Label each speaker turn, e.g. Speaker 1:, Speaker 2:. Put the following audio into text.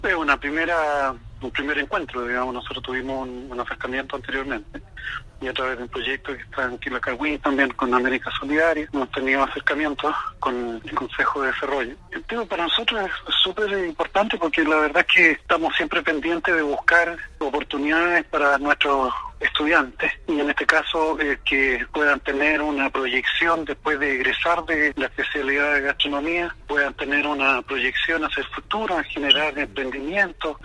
Speaker 1: Es un primer encuentro, digamos. Nosotros tuvimos un acercamiento anteriormente y a través de un proyecto que está en Quilacagüí, también con América Solidaria, hemos tenido acercamientos con el Consejo de Desarrollo. El tema para nosotros es súper importante porque la verdad es que estamos siempre pendientes de buscar oportunidades para nuestros estudiantes y en este caso que puedan tener una proyección después de egresar de la especialidad de gastronomía, puedan tener una proyección hacia el futuro, en generar emprendimiento,